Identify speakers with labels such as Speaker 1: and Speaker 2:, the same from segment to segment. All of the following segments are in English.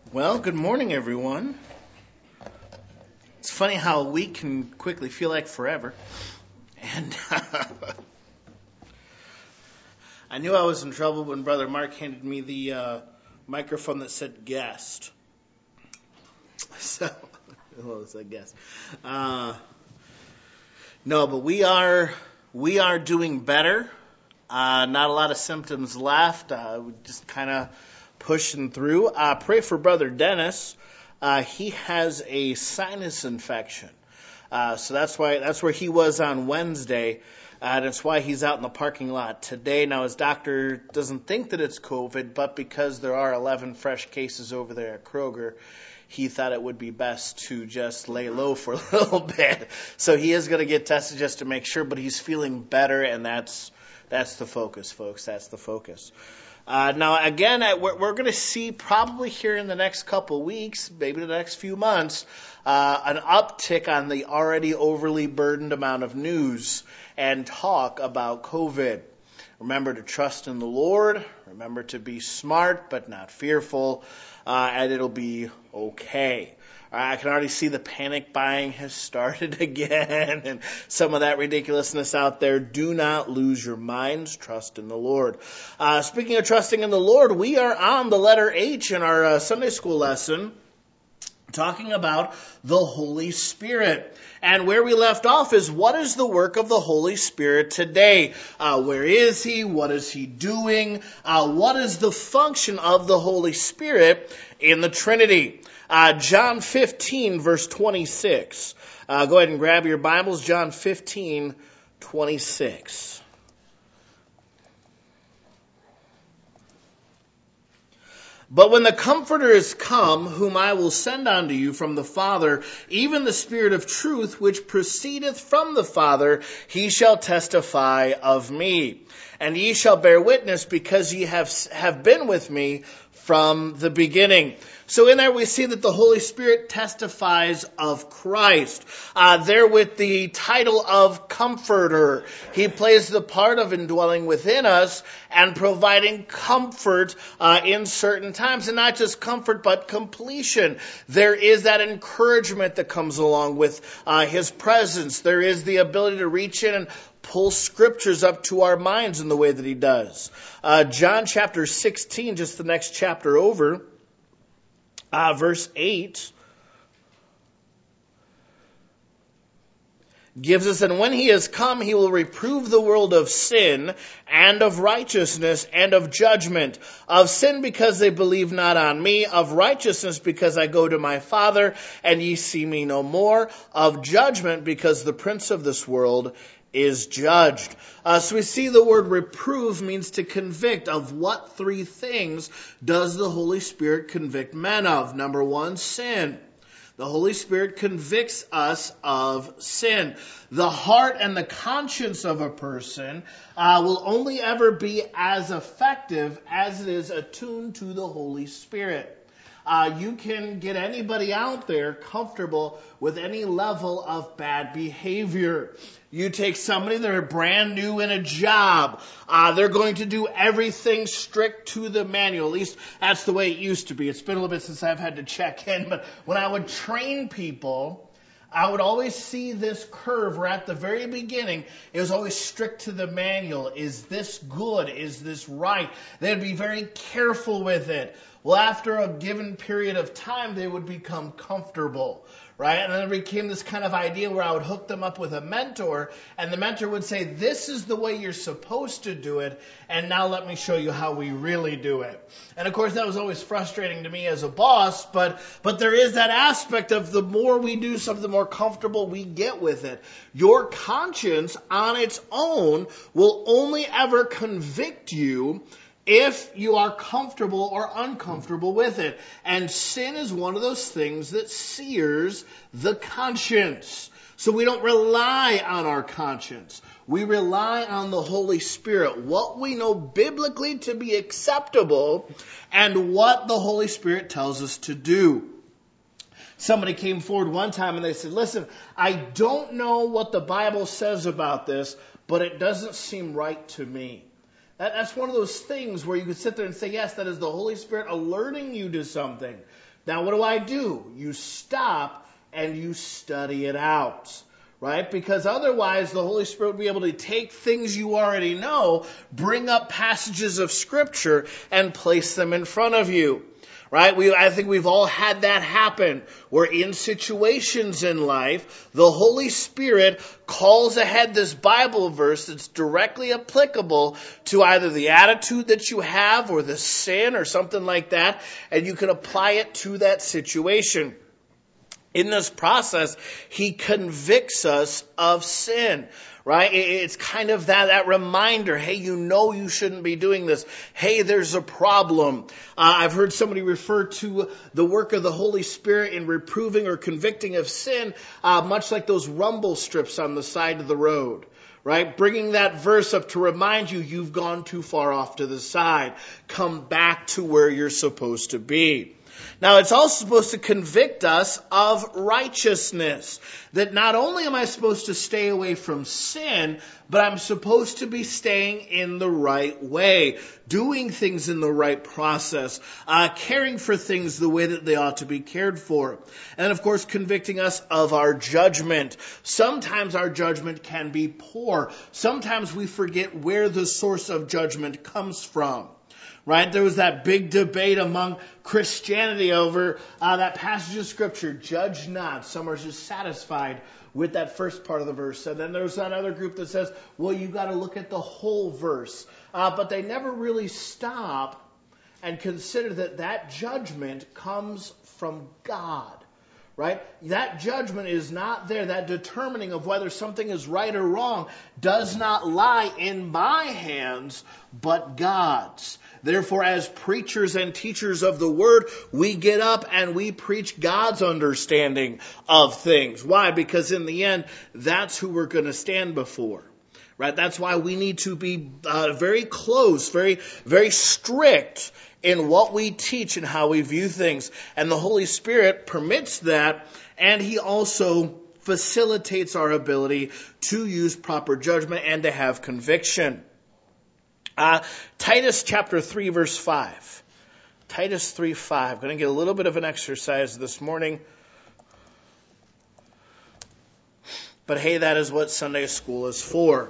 Speaker 1: Well, good morning, everyone. It's funny how a week can quickly feel like forever. And I knew I was in trouble when Brother Mark handed me the microphone that said guest. So, well, it said guest. No, but we are doing better. Not a lot of symptoms left. We just kind of pushing through. Pray for Brother Dennis. He has a sinus infection. So that's where he was on Wednesday. That's why he's out in the parking lot today. Now his doctor doesn't think that it's COVID, but because there are 11 fresh cases over there at Kroger, he thought it would be best to just lay low for a little bit. So he is going to get tested just to make sure, but he's feeling better, and that's the focus, folks. That's the focus. Now, again, we're going to see probably here in the next couple weeks, maybe the next few months, an uptick on the already overly burdened amount of news and talk about COVID. Remember to trust in the Lord. Remember to be smart but not fearful, and it'll be okay. I can already see the panic buying has started again and some of that ridiculousness out there. Do not lose your minds. Trust in the Lord. Speaking of trusting in the Lord, we are on the letter H in our Sunday school lesson, talking about the Holy Spirit. And where we left off is, what is the work of the Holy Spirit today? Where is He? What is He doing? What is the function of the Holy Spirit in the Trinity? John 15, verse 26. Go ahead and grab your Bibles. John 15, 26. But when the Comforter is come, whom I will send unto you from the Father, even the Spirit of truth, which proceedeth from the Father, He shall testify of me. And ye shall bear witness, because ye have been with me from the beginning. So in there we see that the Holy Spirit testifies of Christ. There with the title of Comforter. He plays the part of indwelling within us and providing comfort in certain times. And not just comfort, but completion. There is that encouragement that comes along with His presence. There is the ability to reach in and pull scriptures up to our minds in the way that He does. John chapter 16, just the next chapter over, verse 8, gives us, and when He is come, He will reprove the world of sin, and of righteousness, and of judgment. Of sin, because they believe not on me. Of righteousness, because I go to my Father, and ye see me no more. Of judgment, because the prince of this world is judged. So we see the word reprove means to convict. Of what three things does the Holy Spirit convict men of? Number one, sin. The Holy Spirit convicts us of sin. The heart and the conscience of a person will only ever be as effective as it is attuned to the Holy Spirit. You can get anybody out there comfortable with any level of bad behavior. You take somebody that are brand new in a job. They're going to do everything strict to the manual. At least that's the way it used to be. It's been a little bit since I've had to check in. But when I would train people, I would always see this curve where at the very beginning, it was always strict to the manual. Is this good? Is this right? They'd be very careful with it. Well, after a given period of time, they would become comfortable, right? And then it became this kind of idea where I would hook them up with a mentor, and the mentor would say, this is the way you're supposed to do it, and now let me show you how we really do it. And of course, that was always frustrating to me as a boss, but there is that aspect of the more we do something, the more comfortable we get with it. Your conscience on its own will only ever convict you if you are comfortable or uncomfortable with it. And sin is one of those things that sears the conscience. So we don't rely on our conscience. We rely on the Holy Spirit, what we know biblically to be acceptable and what the Holy Spirit tells us to do. Somebody came forward one time and they said, listen, I don't know what the Bible says about this, but it doesn't seem right to me. That's one of those things where you can sit there and say, yes, that is the Holy Spirit alerting you to something. Now, what do? You stop and you study it out, right? Because otherwise the Holy Spirit will be able to take things you already know, bring up passages of Scripture, and place them in front of you. Right? I think we've all had that happen, where in situations in life, the Holy Spirit calls ahead this Bible verse that's directly applicable to either the attitude that you have or the sin or something like that, and you can apply it to that situation. In this process, He convicts us of sin, right? It's kind of that reminder, hey, you shouldn't be doing this. Hey, there's a problem. I've heard somebody refer to the work of the Holy Spirit in reproving or convicting of sin, much like those rumble strips on the side of the road. Right? Bringing that verse up to remind you you've gone too far off to the side. Come back to where you're supposed to be. Now, it's also supposed to convict us of righteousness. That not only am I supposed to stay away from sin, but I'm supposed to be staying in the right way, doing things in the right process, caring for things the way that they ought to be cared for. And of course, convicting us of our judgment. Sometimes our judgment can be poor. Sometimes we forget where the source of judgment comes from. Right? There was that big debate among Christianity over that passage of Scripture, judge not. Some are just satisfied with that first part of the verse. And then there's that other group that says, well, you got to look at the whole verse. But they never really stop and consider that judgment comes from God. Right? That judgment is not there. That determining of whether something is right or wrong does not lie in my hands, but God's. Therefore, as preachers and teachers of the Word, we get up and we preach God's understanding of things. Why? Because in the end, that's who we're going to stand before. Right? That's why we need to be very close, very, very strict in what we teach and how we view things. And the Holy Spirit permits that, and He also facilitates our ability to use proper judgment and to have conviction. Titus chapter 3, verse 5. Titus 3:5. Going to get a little bit of an exercise this morning. But hey, that is what Sunday school is for.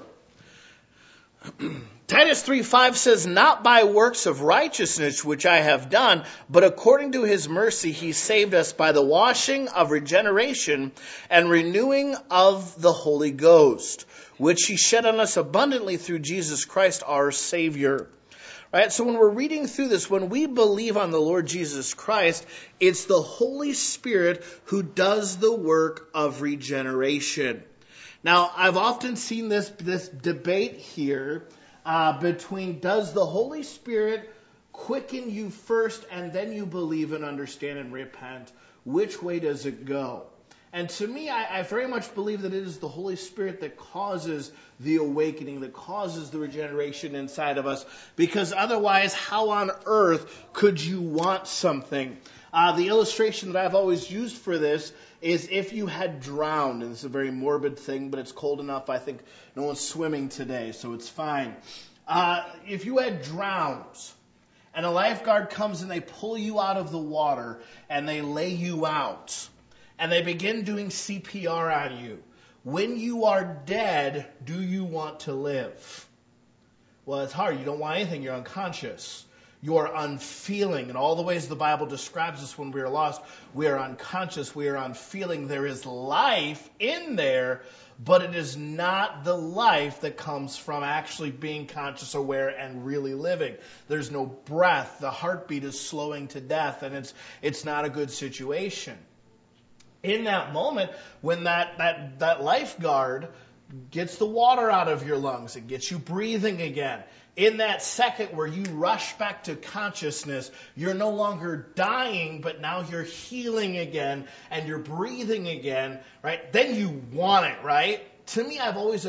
Speaker 1: Titus 3:5 says, not by works of righteousness which I have done, but according to His mercy He saved us by the washing of regeneration and renewing of the Holy Ghost, which He shed on us abundantly through Jesus Christ our Savior. Right? So when we're reading through this, when we believe on the Lord Jesus Christ, it's the Holy Spirit who does the work of regeneration. Now, I've often seen this debate here between does the Holy Spirit quicken you first and then you believe and understand and repent? Which way does it go? And to me, I very much believe that it is the Holy Spirit that causes the awakening, that causes the regeneration inside of us. Because otherwise, how on earth could you want something? The illustration that I've always used for this is if you had drowned, and it's a very morbid thing, but it's cold enough, I think no one's swimming today, so it's fine. If you had drowned, and a lifeguard comes and they pull you out of the water, and they lay you out, and they begin doing CPR on you, when you are dead, do you want to live? Well, it's hard. You don't want anything. You're unconscious. You are unfeeling. In all the ways the Bible describes us when we are lost, we are unconscious, we are unfeeling. There is life in there, but it is not the life that comes from actually being conscious, aware, and really living. There's no breath. The heartbeat is slowing to death, and it's not a good situation. In that moment, when that lifeguard gets the water out of your lungs, it gets you breathing again. In that second where you rush back to consciousness, you're no longer dying, but now you're healing again and you're breathing again, right? Then you want it, right? To me, I've always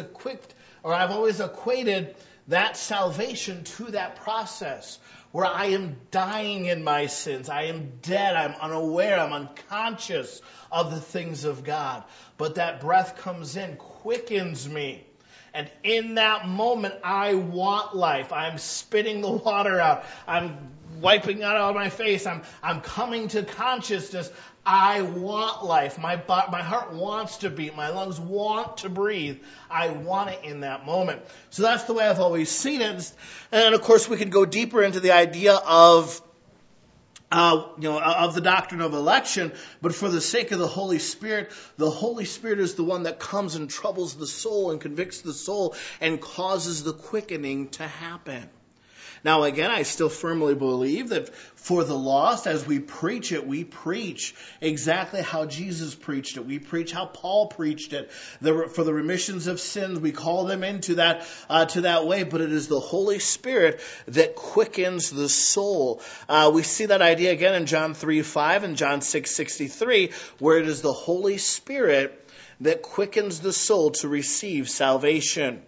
Speaker 1: equated that salvation to that process where I am dying in my sins. I am dead. I'm unaware. I'm unconscious of the things of God. But that breath comes in, quickens me. And in that moment, I want life. I'm spitting the water out. I'm wiping out of my face. I'm coming to consciousness. I want life. My heart wants to beat. My lungs want to breathe. I want it in that moment. So that's the way I've always seen it. And of course, we could go deeper into the idea of the doctrine of election, but for the sake of the Holy Spirit is the one that comes and troubles the soul and convicts the soul and causes the quickening to happen. Now, again, I still firmly believe that for the lost, as we preach it, we preach exactly how Jesus preached it. We preach how Paul preached it. For the remissions of sins, we call them into that way, but it is the Holy Spirit that quickens the soul. We see that idea again in John 3:5 and John 6:63, where it is the Holy Spirit that quickens the soul to receive salvation.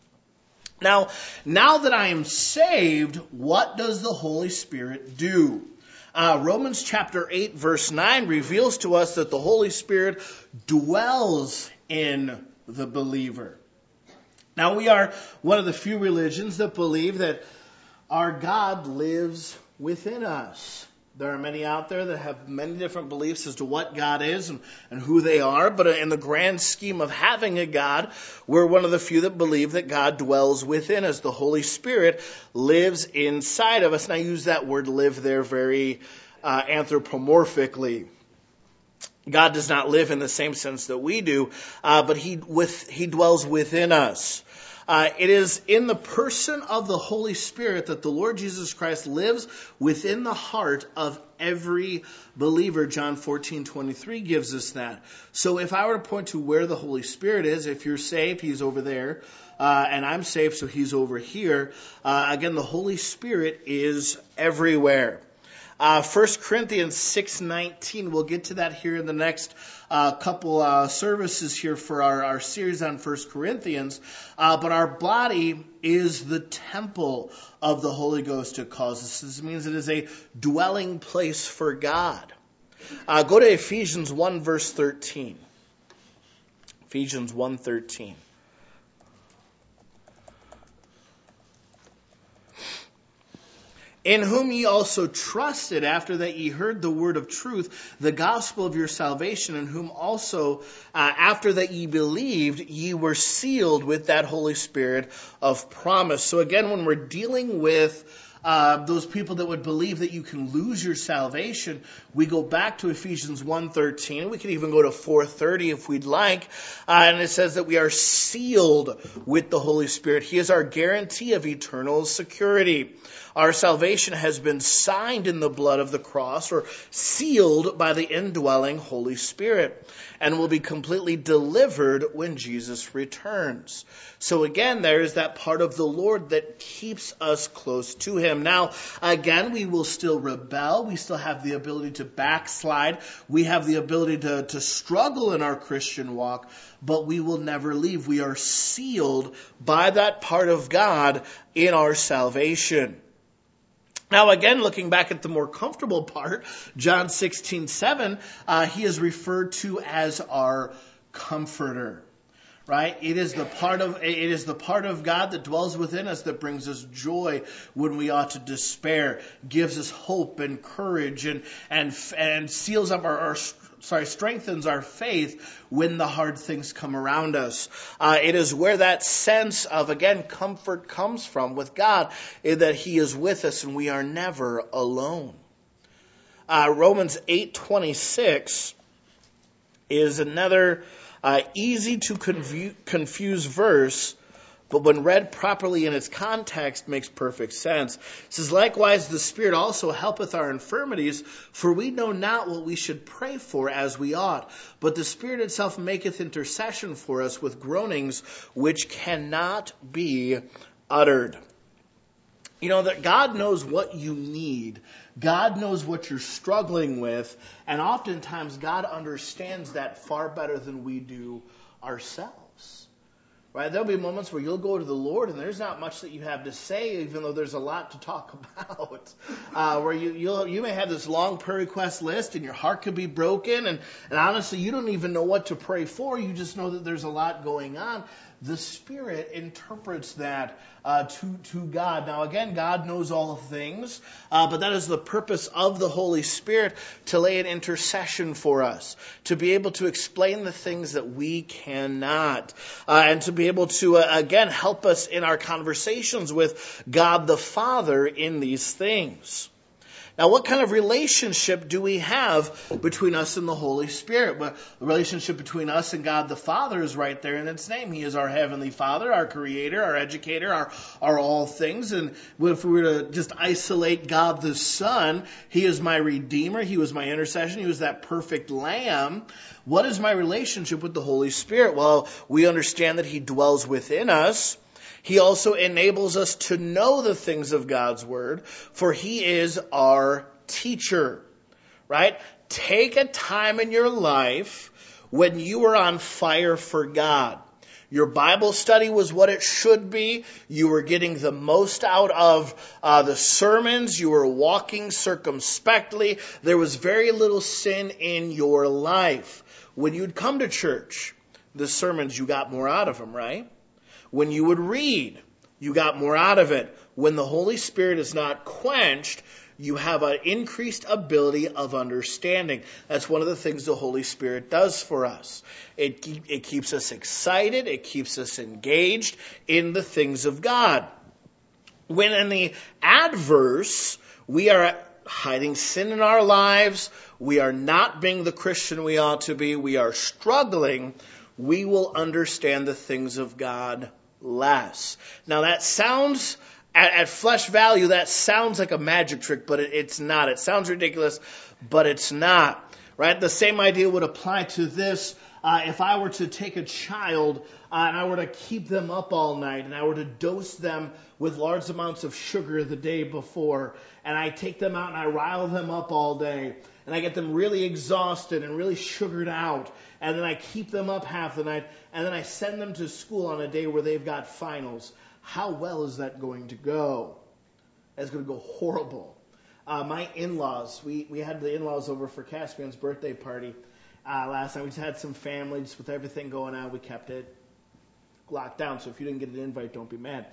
Speaker 1: Now that I am saved, what does the Holy Spirit do? Romans chapter 8 verse 9 reveals to us that the Holy Spirit dwells in the believer. Now we are one of the few religions that believe that our God lives within us. There are many out there that have many different beliefs as to what God is and who they are. But in the grand scheme of having a God, we're one of the few that believe that God dwells within us. The Holy Spirit lives inside of us. And I use that word live there very anthropomorphically. God does not live in the same sense that we do, but He dwells within us. It is in the person of the Holy Spirit that the Lord Jesus Christ lives within the heart of every believer. John 14:23 gives us that. So if I were to point to where the Holy Spirit is, if you're saved, He's over there, and I'm saved, so He's over here. Again, the Holy Spirit is everywhere. 1 Corinthians 6:19, we'll get to that here in the next couple services here for our series on 1 Corinthians. But our body is the temple of the Holy Ghost, it calls us. This means it is a dwelling place for God. Go to Ephesians 1 verse 13. Ephesians 1:13. In whom ye also trusted, after that ye heard the word of truth, the gospel of your salvation, in whom also, after that ye believed, ye were sealed with that Holy Spirit of promise. So again, when we're dealing with those people that would believe that you can lose your salvation, we go back to Ephesians 1:13. We can even go to 4:30 if we'd like. And it says that we are sealed with the Holy Spirit. He is our guarantee of eternal security. Our salvation has been signed in the blood of the cross, or sealed by the indwelling Holy Spirit, and will be completely delivered when Jesus returns. So again, there is that part of the Lord that keeps us close to Him. Now, again, we will still rebel. We still have the ability to backslide. We have the ability to struggle in our Christian walk, but we will never leave. We are sealed by that part of God in our salvation. Now again, looking back at the more comfortable part, John 16:7, He is referred to as our comforter. Right? It is the part of God that dwells within us that brings us joy when we ought to despair, gives us hope and courage, and seals up strengthens our faith when the hard things come around us. It is where that sense of, again, comfort comes from with God, that He is with us and we are never alone. Romans 8:26 is another easy to confuse verse, but when read properly in its context, makes perfect sense. It says, likewise, the Spirit also helpeth our infirmities, for we know not what we should pray for as we ought. But the Spirit itself maketh intercession for us with groanings which cannot be uttered. You know, that God knows what you need. God knows what you're struggling with. And oftentimes God understands that far better than we do ourselves. Right? There'll be moments where you'll go to the Lord and there's not much that you have to say, even though there's a lot to talk about. Where you may have this long prayer request list and your heart could be broken, and honestly you don't even know what to pray for. You just know that there's a lot going on. the Spirit interprets that to God. Now again, God knows all things, but that is the purpose of the Holy Spirit, to lay an intercession for us, to be able to explain the things that we cannot, and to be able to, again, help us in our conversations with God the Father in these things. Now, what kind of relationship do we have between us and the Holy Spirit? Well, the relationship between us and God the Father is right there in its name. He is our Heavenly Father, our Creator, our Educator, our all things. And if we were to just isolate God the Son, He is my Redeemer. He was my intercession. He was that perfect Lamb. What is my relationship with the Holy Spirit? Well, we understand that He dwells within us. He also enables us to know the things of God's Word, for He is our teacher, right? Take a time in your life when you were on fire for God. Your Bible study was what it should be. You were getting the most out of the sermons. You were walking circumspectly. There was very little sin in your life. When you'd come to church, the sermons, you got more out of them, right? When you would read, you got more out of it. When the Holy Spirit is not quenched, you have an increased ability of understanding. That's one of the things the Holy Spirit does for us. It keeps us excited. It keeps us engaged in the things of God. When in the adverse, we are hiding sin in our lives, we are not being the Christian we ought to be, we are struggling, we will understand the things of God less. Now that sounds, at flesh value, that sounds like a magic trick, but it's not. It sounds ridiculous, but it's not. Right? The same idea would apply to this. If I were to take a child and I were to keep them up all night and I were to dose them with large amounts of sugar the day before, and I take them out and I rile them up all day, and I get them really exhausted and really sugared out, and then I keep them up half the night, and then I send them to school on a day where they've got finals. How well is that going to go? It's going to go horrible. My in-laws, we had the in-laws over for Caspian's birthday party last night. We just had some family, just with everything going on. We kept it locked down, so if you didn't get an invite, don't be mad.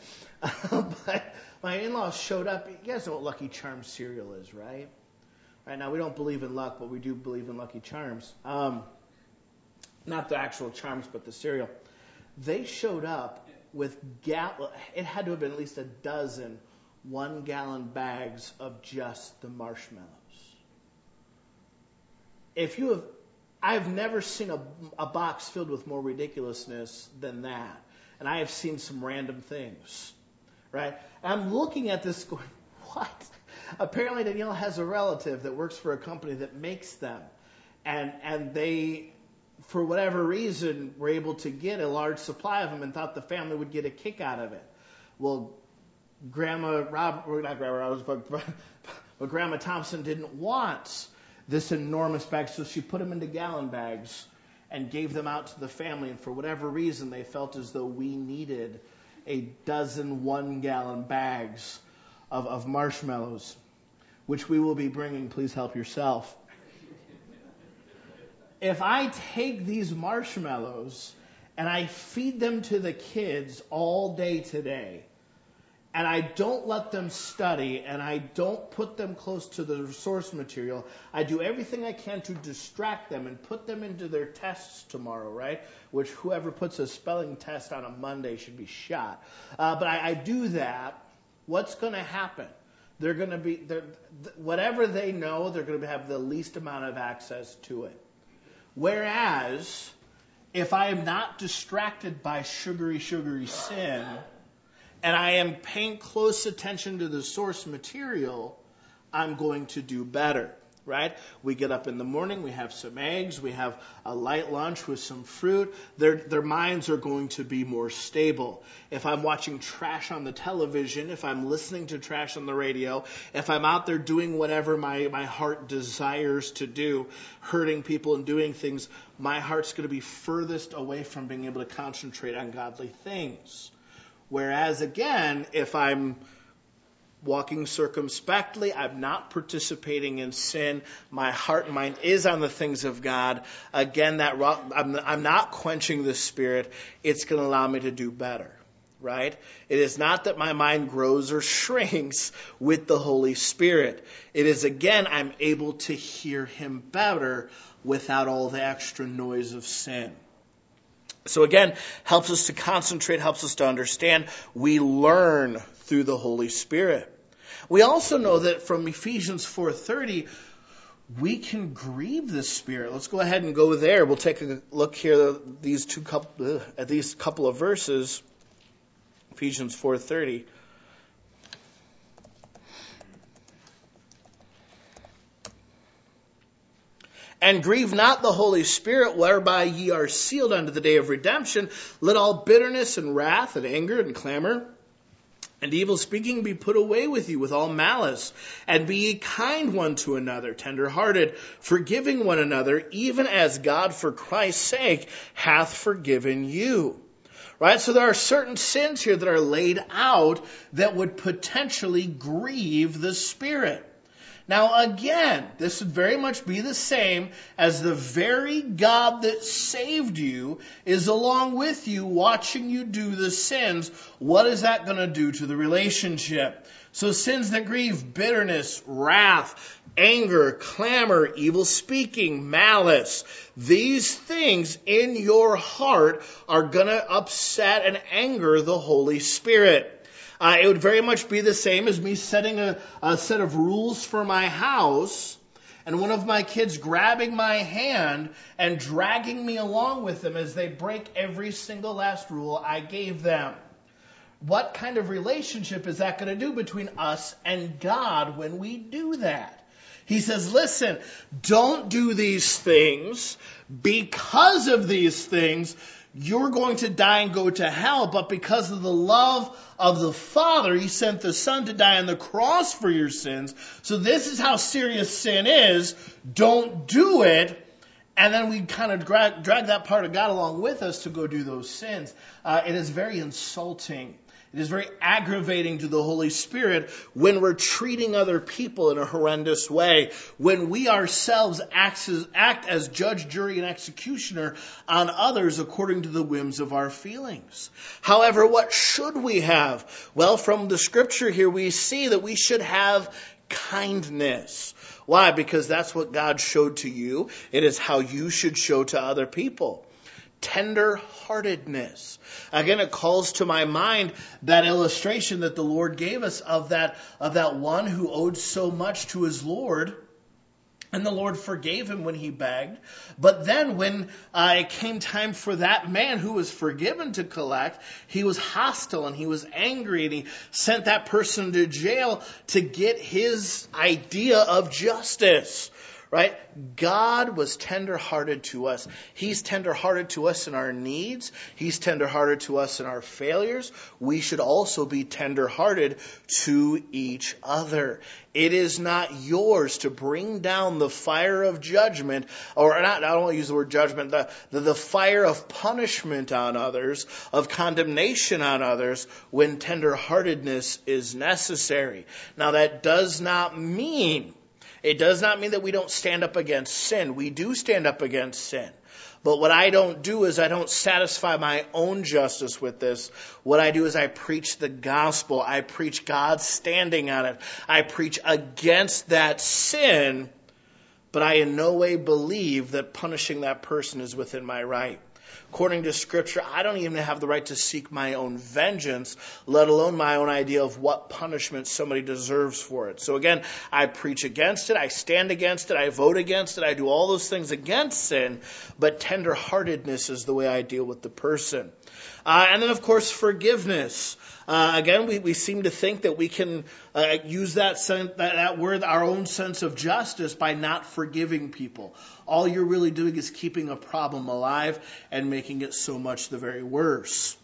Speaker 1: But my in-laws showed up. You guys know what Lucky Charms cereal is, right? Right now, we don't believe in luck, but we do believe in Lucky Charms. Not the actual charms, but the cereal. They showed up with it had to have been at least a dozen 1-gallon bags of just the marshmallows. I've never seen a box filled with more ridiculousness than that. And I have seen some random things, right? And I'm looking at this going, what? Apparently Danielle has a relative that works for a company that makes them. And they, for whatever reason, were able to get a large supply of them and thought the family would get a kick out of it. Well, Grandma Thompson didn't want this enormous bag, so she put them into gallon bags and gave them out to the family. And for whatever reason, they felt as though we needed a dozen 1-gallon bags of marshmallows, which we will be bringing. Please help yourself. If I take these marshmallows and I feed them to the kids all day today, and I don't let them study, and I don't put them close to the source material, I do everything I can to distract them and put them into their tests tomorrow, right? Which whoever puts a spelling test on a Monday should be shot. But I do that. What's going to happen? They're going to be, whatever they know, they're going to have the least amount of access to it. Whereas, if I am not distracted by sugary sin, and I am paying close attention to the source material, I'm going to do better, right? We get up in the morning, we have some eggs, we have a light lunch with some fruit. Their minds are going to be more stable. If I'm watching trash on the television, if I'm listening to trash on the radio, if I'm out there doing whatever my heart desires to do, hurting people and doing things, my heart's going to be furthest away from being able to concentrate on godly things. Whereas, again, if I'm walking circumspectly. I'm not participating in sin. My heart and mind is on the things of God. Again, I'm not quenching the Spirit. It's going to allow me to do better, right? It is not that my mind grows or shrinks with the Holy Spirit. It is, again, I'm able to hear Him better without all the extra noise of sin. So again, helps us to concentrate, helps us to understand. We learn through the Holy Spirit. We also know that from Ephesians 4:30, we can grieve the Spirit. Let's go ahead and go there. We'll take a look here at these couple of verses. Ephesians 4:30. And grieve not the Holy Spirit, whereby ye are sealed unto the day of redemption. Let all bitterness and wrath and anger and clamor and evil speaking be put away with you with all malice. And be ye kind one to another, tender-hearted, forgiving one another, even as God for Christ's sake hath forgiven you. Right? So there are certain sins here that are laid out that would potentially grieve the Spirit. Now again, this would very much be the same as the very God that saved you is along with you watching you do the sins. What is that going to do to the relationship? So sins that grieve bitterness, wrath, anger, clamor, evil speaking, malice. These things in your heart are going to upset and anger the Holy Spirit. It would very much be the same as me setting a set of rules for my house and one of my kids grabbing my hand and dragging me along with them as they break every single last rule I gave them. What kind of relationship is that going to do between us and God when we do that? He says, listen, don't do these things. Because of these things, you're going to die and go to hell, but because of the love of the Father, He sent the Son to die on the cross for your sins. So this is how serious sin is. Don't do it. And then we kind of drag that part of God along with us to go do those sins. It is very insulting. It is very aggravating to the Holy Spirit when we're treating other people in a horrendous way, when we ourselves act as judge, jury, and executioner on others according to the whims of our feelings. However, what should we have? Well, from the scripture here, we see that we should have kindness. Why? Because that's what God showed to you. It is how you should show to other people. Tender-heartedness. Again, it calls to my mind that illustration that the Lord gave us of that one who owed so much to his Lord, and the Lord forgave him when he begged. But then when it came time for that man who was forgiven to collect, he was hostile and he was angry, and he sent that person to jail to get his idea of justice. Right? God was tender-hearted to us. He's tender-hearted to us in our needs. He's tender-hearted to us in our failures. We should also be tender-hearted to each other. It is not yours to bring down the fire of judgment, or not, I don't want to use the word judgment, the fire of punishment on others, of condemnation on others, when tender-heartedness is necessary. Now that does not mean that we don't stand up against sin. We do stand up against sin. But what I don't do is I don't satisfy my own justice with this. What I do is I preach the gospel. I preach God's standing on it. I preach against that sin, but I in no way believe that punishing that person is within my right. According to Scripture, I don't even have the right to seek my own vengeance, let alone my own idea of what punishment somebody deserves for it. So again, I preach against it, I stand against it, I vote against it, I do all those things against sin, but tenderheartedness is the way I deal with the person. And then, of course, forgiveness. Again, we seem to think that we can use that word, our own sense of justice, by not forgiving people. All you're really doing is keeping a problem alive and making it so much the very worse.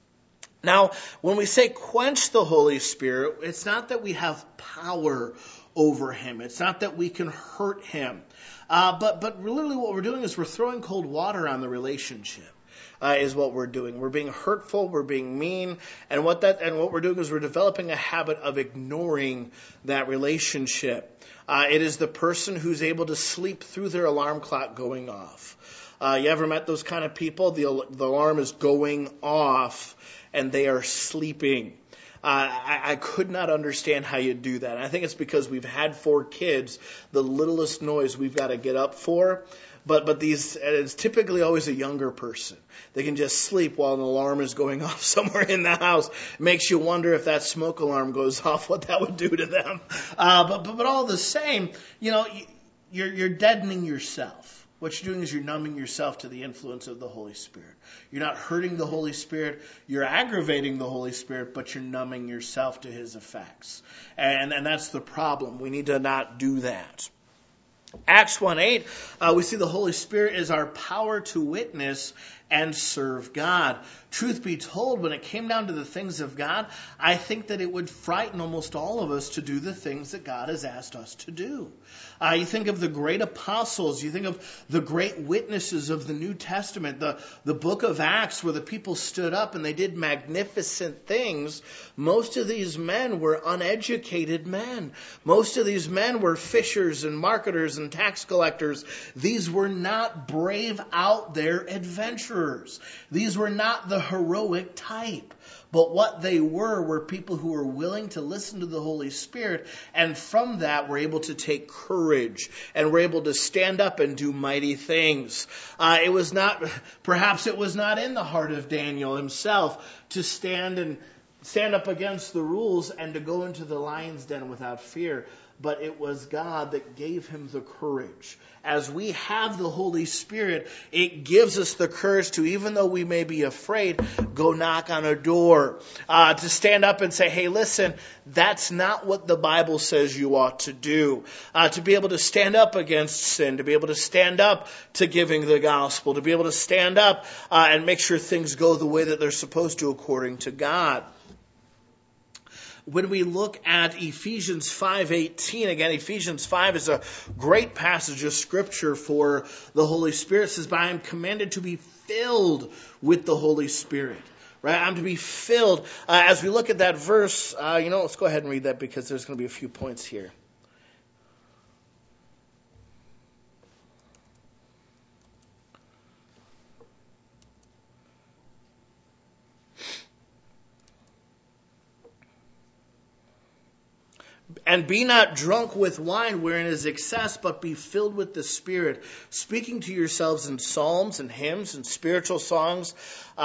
Speaker 1: Now, when we say quench the Holy Spirit, it's not that we have power over Him. It's not that we can hurt Him. But literally what we're doing is we're throwing cold water on the relationship. is what we're doing. We're being hurtful, we're being mean, and what we're doing is we're developing a habit of ignoring that relationship. It is the person who's able to sleep through their alarm clock going off. You ever met those kind of people? The alarm is going off and they are sleeping. I could not understand how you do that. I think it's because we've had 4 kids. The littlest noise we've got to get up for. But it's typically always a younger person. They can just sleep while an alarm is going off somewhere in the house. It makes you wonder if that smoke alarm goes off, what that would do to them. But all the same, you're deadening yourself. What you're doing is you're numbing yourself to the influence of the Holy Spirit. You're not hurting the Holy Spirit. You're aggravating the Holy Spirit, but you're numbing yourself to his effects. And that's the problem. We need to not do that. Acts 1:8, we see the Holy Spirit is our power to witness and serve God. Truth be told, when it came down to the things of God, I think that it would frighten almost all of us to do the things that God has asked us to do. You think of the great apostles, you think of the great witnesses of the New Testament, the book of Acts where the people stood up and they did magnificent things. Most of these men were uneducated men. Most of these men were fishers and marketers and tax collectors. These were not brave out there adventurers. These were not the heroic type. But what they were people who were willing to listen to the Holy Spirit, and from that were able to take courage and were able to stand up and do mighty things. Perhaps it was not in the heart of Daniel himself to stand up against the rules and to go into the lion's den without fear. But it was God that gave him the courage. As we have the Holy Spirit, it gives us the courage to, even though we may be afraid, go knock on a door. To stand up and say, hey, listen, that's not what the Bible says you ought to do. To be able to stand up against sin, to be able to stand up to giving the gospel, to be able to stand up and make sure things go the way that they're supposed to according to God. When we look at Ephesians 5:18, again, Ephesians 5 is a great passage of scripture for the Holy Spirit. It says, but I am commanded to be filled with the Holy Spirit. Right? I'm to be filled. As we look at that verse, let's go ahead and read that because there's going to be a few points here. And be not drunk with wine wherein is excess, but be filled with the Spirit, speaking to yourselves in psalms and hymns and spiritual songs,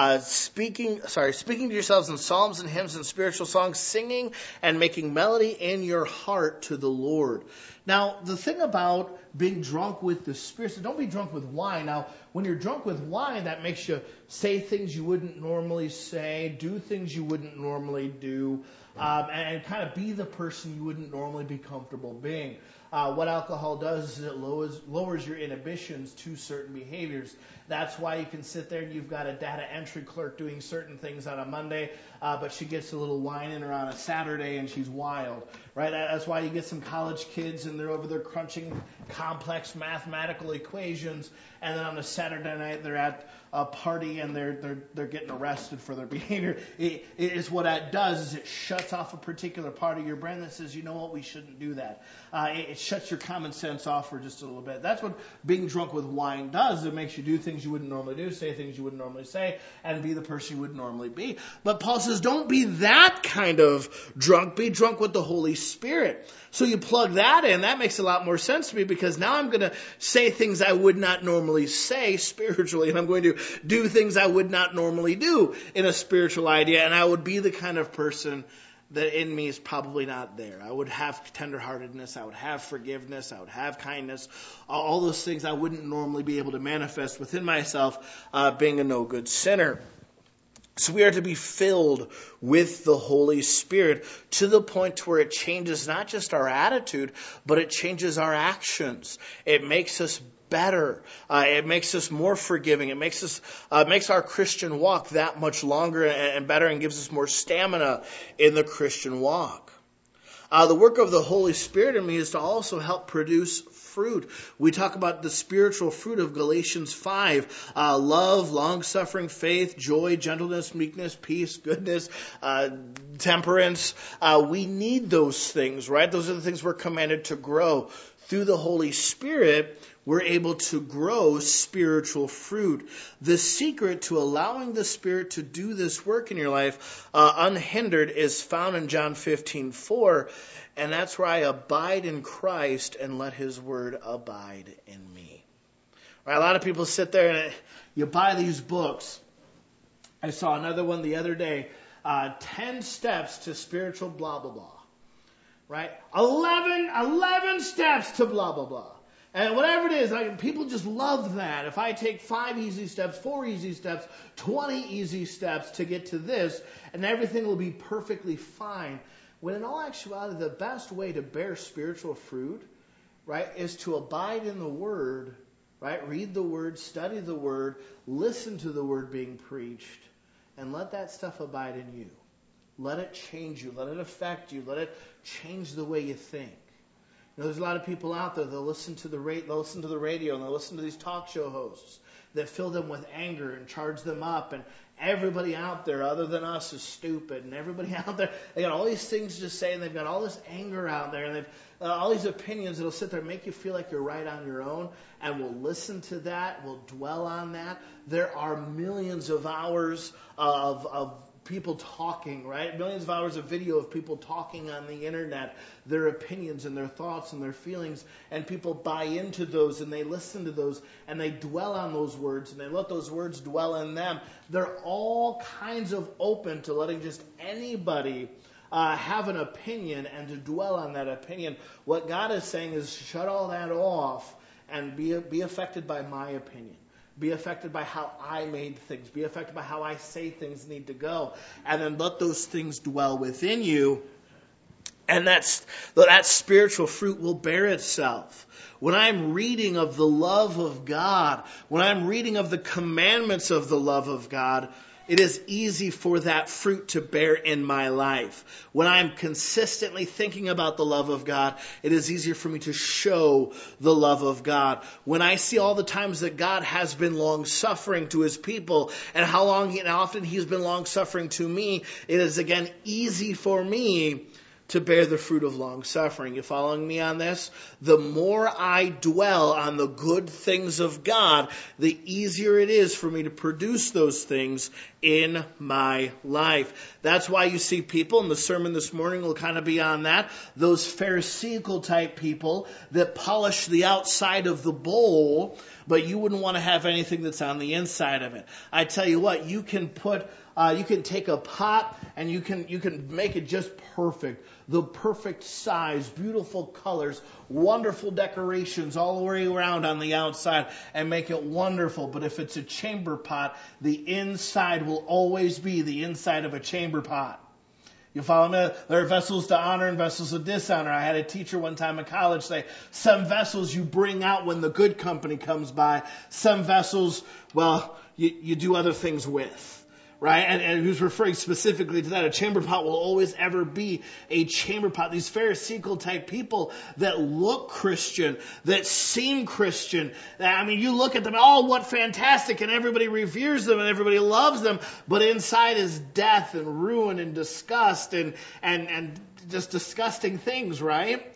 Speaker 1: speaking to yourselves in psalms and hymns and spiritual songs, singing and making melody in your heart to the Lord. Now, the thing about being drunk with the Spirit, so don't be drunk with wine. Now, when you're drunk with wine, that makes you say things you wouldn't normally say, do things you wouldn't normally do, and kind of be the person you wouldn't normally be comfortable being. What alcohol does is it lowers your inhibitions to certain behaviors. That's why you can sit there and you've got a data entry clerk doing certain things on a Monday, but she gets a little wine in her on a Saturday and she's wild, right? That's why you get some college kids and they're over there crunching complex mathematical equations, and then on a Saturday night they're at a party and they're getting arrested for their behavior. It is what that does is it shuts off a particular part of your brain that says, you know what, we shouldn't do that. It shuts your common sense off for just a little bit. That's what being drunk with wine does. It makes you do things you wouldn't normally do, say things you wouldn't normally say, and be the person you would normally be. But Paul says, don't be that kind of drunk. Be drunk with the Holy Spirit. So you plug that in. That makes a lot more sense to me because now I'm going to say things I would not normally say spiritually, and I'm going to do things I would not normally do in a spiritual idea, and I would be the kind of person that in me is probably not there. I would have tenderheartedness, I would have forgiveness, I would have kindness, all those things I wouldn't normally be able to manifest within myself, being a no good sinner. So we are to be filled with the Holy Spirit to the point where it changes not just our attitude, but it changes our actions. It makes us better. It makes us more forgiving. It makes our Christian walk that much longer and better, and gives us more stamina in the Christian walk. The work of the Holy Spirit in me is to also help produce fruit. We talk about the spiritual fruit of Galatians 5. Love, long-suffering, faith, joy, gentleness, meekness, peace, goodness, temperance. We need those things, right? Those are the things we're commanded to grow. Through the Holy Spirit, we're able to grow spiritual fruit. The secret to allowing the Spirit to do this work in your life unhindered is found in John 15:4, and that's where I abide in Christ and let His Word abide in me. Right, a lot of people sit there and you buy these books. I saw another one the other day, 10 steps to spiritual blah, blah, blah. Right? 11 steps to blah, blah, blah. And whatever it is, people just love that. If I take 5 easy steps, 4 easy steps, 20 easy steps to get to this, and everything will be perfectly fine. When in all actuality, the best way to bear spiritual fruit, right, is to abide in the Word, right? Read the Word, study the Word, listen to the Word being preached, and let that stuff abide in you. Let it change you. Let it affect you. Let it change the way you think. You know, there's a lot of people out there, they'll listen to the radio and they'll listen to these talk show hosts that fill them with anger and charge them up, and everybody out there other than us is stupid, and everybody out there, they got all these things to say, and they've got all this anger out there, and they've all these opinions that'll sit there and make you feel like you're right on your own, and we'll listen to that, we'll dwell on that. There are millions of hours of people talking, right? Millions of hours of video of people talking on the internet, their opinions and their thoughts and their feelings, and people buy into those and they listen to those and they dwell on those words and they let those words dwell in them. They're all kinds of open to letting just anybody have an opinion and to dwell on that opinion. What God is saying is shut all that off and be affected by my opinion. Be affected by how I made things. Be affected by how I say things need to go. And then let those things dwell within you. And that spiritual fruit will bear itself. When I'm reading of the love of God, when I'm reading of the commandments of the love of God, it is easy for that fruit to bear in my life. When I'm consistently thinking about the love of God, it is easier for me to show the love of God. When I see all the times that God has been long-suffering to His people and how often He's been long-suffering to me, it is again easy for me to bear the fruit of long-suffering. You following me on this? The more I dwell on the good things of God, the easier it is for me to produce those things in my life. That's why you see people, and the sermon this morning will kind of be on that, those Pharisaical type people that polish the outside of the bowl, but you wouldn't want to have anything that's on the inside of it. I tell you what, you can take a pot and you can make it just perfect. The perfect size, beautiful colors, wonderful decorations all the way around on the outside and make it wonderful. But if it's a chamber pot, the inside will always be the inside of a chamber pot. You follow me? There are vessels to honor and vessels to dishonor. I had a teacher one time in college say, some vessels you bring out when the good company comes by. Some vessels, well, you do other things with. Right? And he was referring specifically to that. A chamber pot will always ever be a chamber pot. These Pharisaical type people that look Christian, that seem Christian. I mean, you look at them, oh, what fantastic, and everybody reveres them and everybody loves them, but inside is death and ruin and disgust and just disgusting things, right?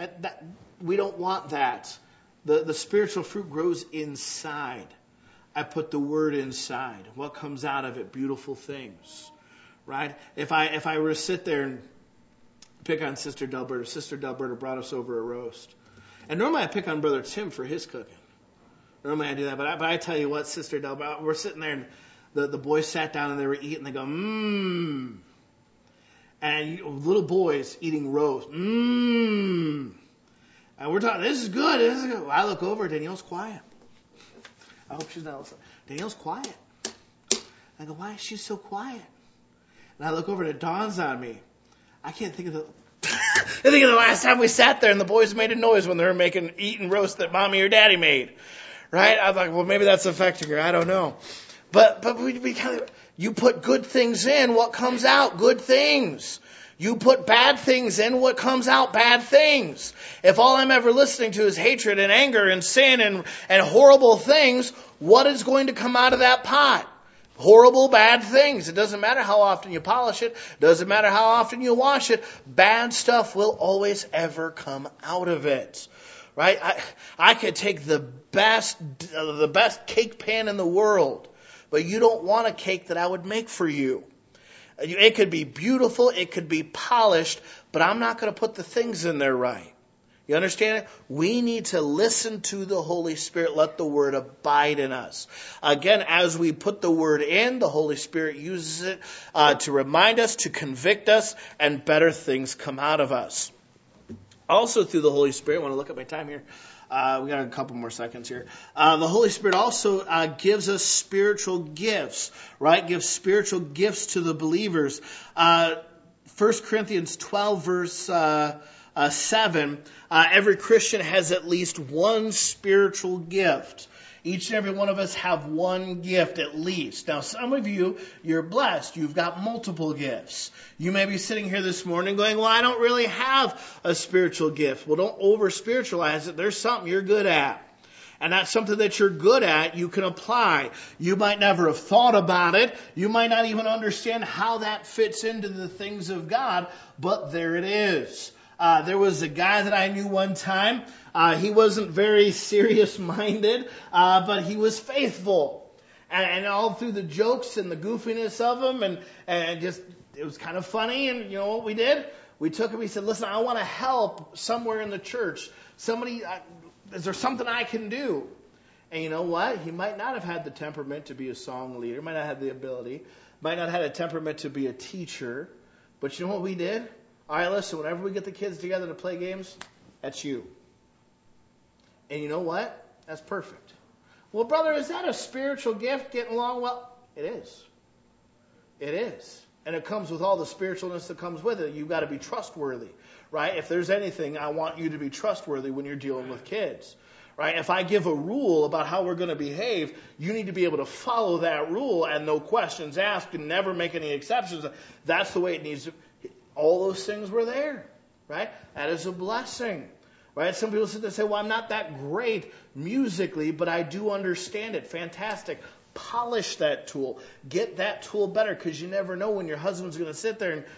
Speaker 1: We don't want that. The spiritual fruit grows inside. I put the Word inside. What comes out of it? Beautiful things, right? If I were to sit there and pick on Sister Delberta brought us over a roast. And normally I pick on Brother Tim for his cooking. Normally I do that, but I tell you what, Sister Delberta, we're sitting there and the boys sat down and they were eating. They go, mmm. And little boys eating roast, mmm. And we're talking, this is good. Well, I look over, Danielle's quiet. I hope she's not listening. Danielle's quiet. I go, why is she so quiet? And I look over and it dawns on me. I can't think of the last time we sat there and the boys made a noise when they were eating roast that mommy or daddy made. Right? I was like, well, maybe that's affecting her. I don't know. But we kind of, you put good things in, what comes out? Good things. You put bad things in, what comes out? Bad things. If all I'm ever listening to is hatred and anger and sin and horrible things, what is going to come out of that pot? Horrible, bad things. It doesn't matter how often you polish it. Doesn't matter how often you wash it. Bad stuff will always ever come out of it. Right? I could take the best cake pan in the world, but you don't want a cake that I would make for you. It could be beautiful, it could be polished, but I'm not going to put the things in there right. You understand it? We need to listen to the Holy Spirit. Let the Word abide in us. Again, as we put the Word in, the Holy Spirit uses it to remind us, to convict us, and better things come out of us. Also through the Holy Spirit, I want to look at my time here. We got a couple more seconds here. The Holy Spirit also gives us spiritual gifts, right? Gives spiritual gifts to the believers. 1 Corinthians 12 verse 7, every Christian has at least one spiritual gift. Each and every one of us have one gift at least. Now, some of you, you're blessed. You've got multiple gifts. You may be sitting here this morning going, well, I don't really have a spiritual gift. Well, don't over-spiritualize it. There's something you're good at. And that's something that you're good at, you can apply. You might never have thought about it. You might not even understand how that fits into the things of God, but there it is. There was a guy that I knew one time. He wasn't very serious-minded, but he was faithful. And all through the jokes and the goofiness of him, and just, it was kind of funny. And you know what we did? We took him, he said, listen, I want to help somewhere in the church. Somebody, is there something I can do? And you know what? He might not have had the temperament to be a song leader, might not have the ability, might not have had a temperament to be a teacher. But you know what we did? All right, listen, whenever we get the kids together to play games, that's you. And you know what? That's perfect. Well, brother, is that a spiritual gift, getting along well? It is. It is. And it comes with all the spiritualness that comes with it. You've got to be trustworthy, right? If there's anything, I want you to be trustworthy when you're dealing with kids, right? If I give a rule about how we're going to behave, you need to be able to follow that rule and no questions asked and never make any exceptions. That's the way it needs to. All those things were there, right? That is a blessing, right? Some people sit there and say, well, I'm not that great musically, but I do understand it. Fantastic. Polish that tool. Get that tool better, because you never know when your husband's going to sit there and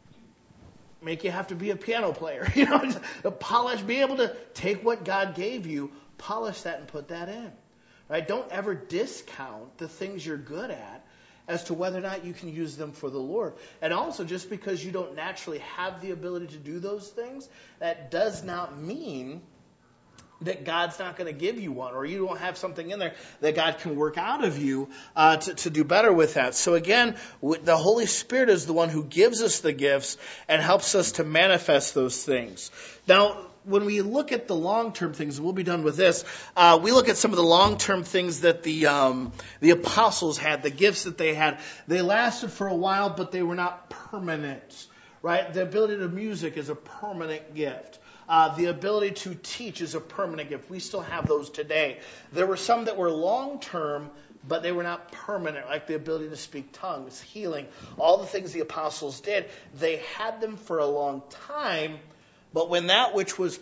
Speaker 1: make you have to be a piano player. You know, polish, be able to take what God gave you, polish that and put that in, right? Don't ever discount the things you're good at as to whether or not you can use them for the Lord. And also, just because you don't naturally have the ability to do those things, that does not mean that God's not going to give you one, or you don't have something in there that God can work out of you to do better with that. So again, the Holy Spirit is the one who gives us the gifts and helps us to manifest those things. Now, when we look at the long-term things, and we'll be done with this, we look at some of the long-term things that the apostles had, the gifts that they had. They lasted for a while, but they were not permanent, right? The ability to music is a permanent gift. The ability to teach is a permanent gift. We still have those today. There were some that were long-term, but they were not permanent, like the ability to speak tongues, healing, all the things the apostles did. They had them for a long time, but when that which was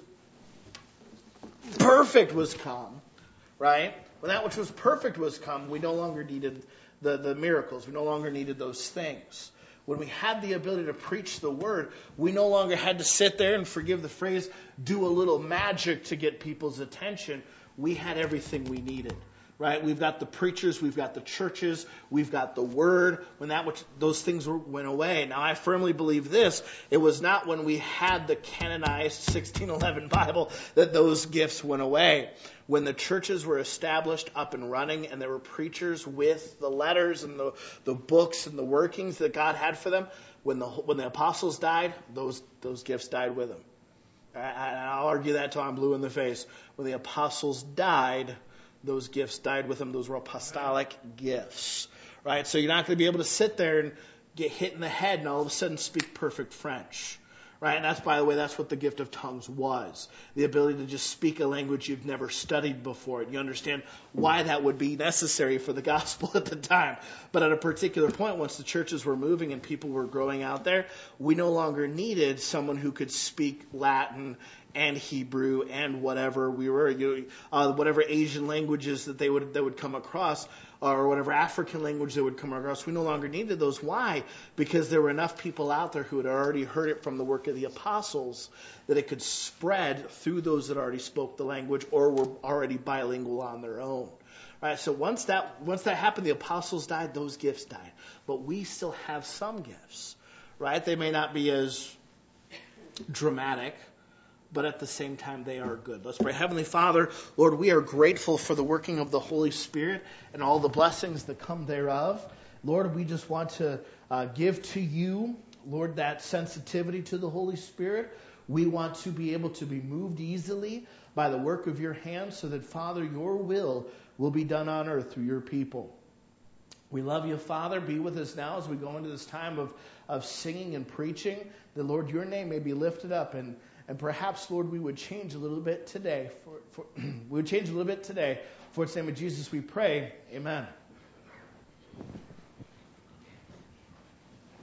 Speaker 1: perfect was come, right? When that which was perfect was come, we no longer needed the miracles. We no longer needed those things. When we had the ability to preach the word, we no longer had to sit there and, forgive the phrase, do a little magic to get people's attention. We had everything we needed, right? We've got the preachers, we've got the churches, we've got the word. When those things went away. Now, I firmly believe this. It was not when we had the canonized 1611 Bible that those gifts went away. When the churches were established, up and running, and there were preachers with the letters and the books and the workings that God had for them, when the apostles died, those gifts died with them. I'll argue that till I'm blue in the face. When the apostles died, those gifts died with them. Those were apostolic gifts, right? So you're not going to be able to sit there and get hit in the head and all of a sudden speak perfect French, Right? And that's, by the way, that's what the gift of tongues was. The ability to just speak a language you've never studied before. And you understand why that would be necessary for the gospel at the time. But at a particular point, once the churches were moving and people were growing out there, we no longer needed someone who could speak Latin and Hebrew and whatever whatever Asian languages that they would come across, or whatever African language they would come across. We no longer needed those. Why? Because there were enough people out there who had already heard it from the work of the apostles that it could spread through those that already spoke the language or were already bilingual on their own. Right? So once that happened, the apostles died, those gifts died. But we still have some gifts. Right? They may not be as dramatic, but at the same time, they are good. Let's pray. Heavenly Father, Lord, we are grateful for the working of the Holy Spirit and all the blessings that come thereof. Lord, we just want to give to you, Lord, that sensitivity to the Holy Spirit. We want to be able to be moved easily by the work of your hands so that, Father, your will be done on earth through your people. We love you, Father. Be with us now as we go into this time of singing and preaching. That, Lord, your name may be lifted up, and perhaps, Lord, we would change a little bit today. For its name of Jesus we pray. Amen.